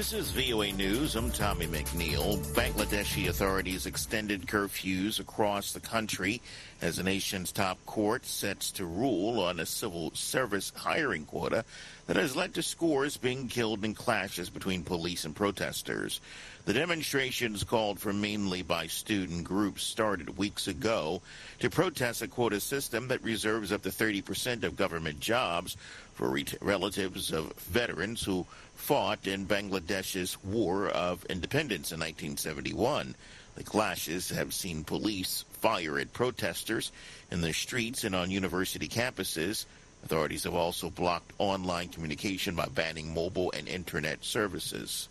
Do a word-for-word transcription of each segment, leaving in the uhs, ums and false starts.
This is V O A News. I'm Tommy McNeil. Bangladeshi authorities extended curfews across the country as the nation's top court sets to rule on a civil service hiring quota that has led to scores being killed in clashes between police and protesters. The demonstrations, called for mainly by student groups, started weeks ago to protest a quota system that reserves up to thirty percent of government jobs for re- relatives of veterans who fought in Bangladesh's War of Independence in nineteen seventy-one. The clashes have seen police fire at protesters in the streets and on university campuses. Authorities have also blocked online communication by banning mobile and internet services.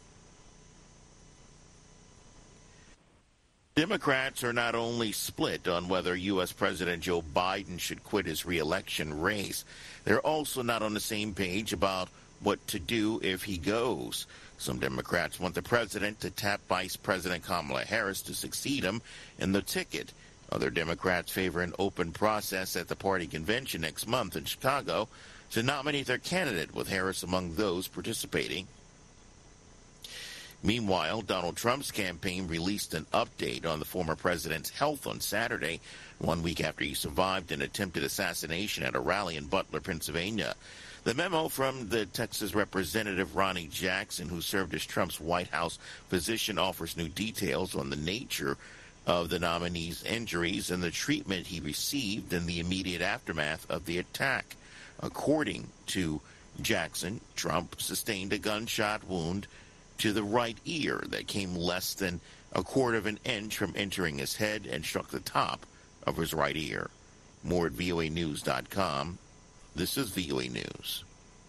Democrats are not only split on whether U S. President Joe Biden should quit his re-election race, they're also not on the same page about what to do if he goes. Some Democrats want the president to tap Vice President Kamala Harris to succeed him in the ticket. Other Democrats favor an open process at the party convention next month in Chicago to nominate their candidate, with Harris among those participating. Meanwhile, Donald Trump's campaign released an update on the former president's health on Saturday, one week after he survived an attempted assassination at a rally in Butler, Pennsylvania. The memo from the Texas Representative Ronnie Jackson, who served as Trump's White House physician, offers new details on the nature of the nominee's injuries and the treatment he received in the immediate aftermath of the attack. According to Jackson, Trump sustained a gunshot wound to the right ear that came less than a quarter of an inch from entering his head and struck the top of his right ear. More at V O A news dot com. This is V O A News.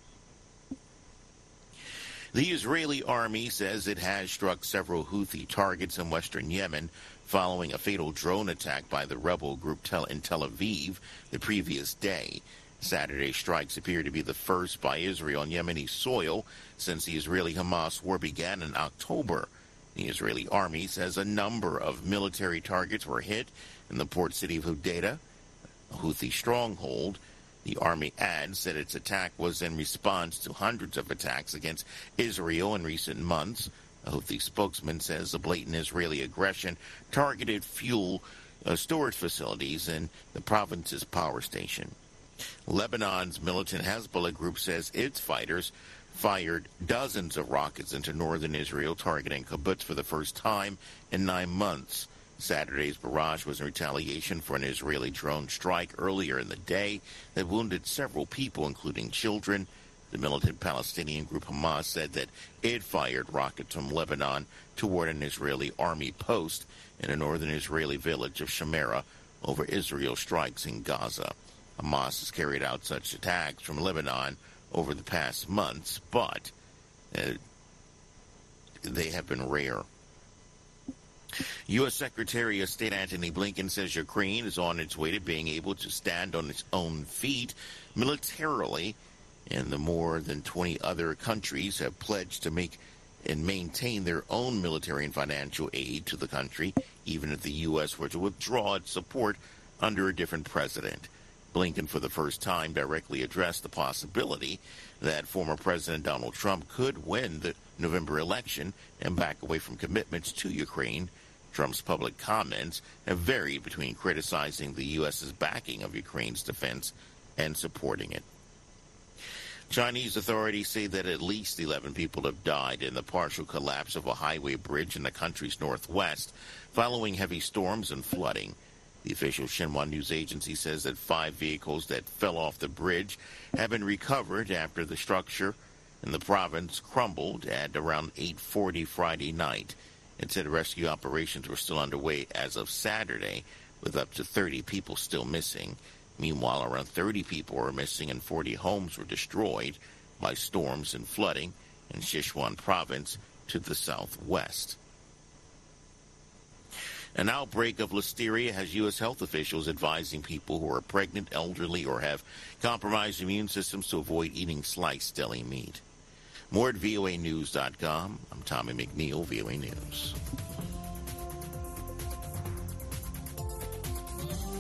The Israeli army says it has struck several Houthi targets in western Yemen following a fatal drone attack by the rebel group in Tel Aviv the previous day. Saturday's strikes appear to be the first by Israel on Yemeni soil since the Israeli-Hamas war began in October. The Israeli army says a number of military targets were hit in the port city of Hodeidah, a Houthi stronghold. The army adds that its attack was in response to hundreds of attacks against Israel in recent months. A Houthi spokesman says the blatant Israeli aggression targeted fuel uh, storage facilities in the province's power station. Lebanon's militant Hezbollah group says its fighters fired dozens of rockets into northern Israel, targeting kibbutz for the first time in nine months. Saturday's barrage was in retaliation for an Israeli drone strike earlier in the day that wounded several people, including children. The militant Palestinian group Hamas said that it fired rockets from Lebanon toward an Israeli army post in a northern Israeli village of Shamera over Israel strikes in Gaza. Hamas has carried out such attacks from Lebanon over the past months, but uh, they have been rare. U S. Secretary of State Antony Blinken says Ukraine is on its way to being able to stand on its own feet militarily, and the more than twenty other countries have pledged to make and maintain their own military and financial aid to the country, even if the U S were to withdraw its support under a different president. Blinken, for the first time, directly addressed the possibility that former President Donald Trump could win the November election and back away from commitments to Ukraine. Trump's public comments have varied between criticizing the U S's backing of Ukraine's defense and supporting it. Chinese authorities say that at least eleven people have died in the partial collapse of a highway bridge in the country's northwest following heavy storms and flooding. The official Xinhua news agency says that five vehicles that fell off the bridge have been recovered after the structure in the province crumbled at around eight forty Friday night. It said rescue operations were still underway as of Saturday, with up to thirty people still missing. Meanwhile, around thirty people were missing and forty homes were destroyed by storms and flooding in Sichuan province to the southwest. An outbreak of listeria has U S health officials advising people who are pregnant, elderly, or have compromised immune systems to avoid eating sliced deli meat. More at V O A news dot com. I'm Tommy McNeil, V O A News.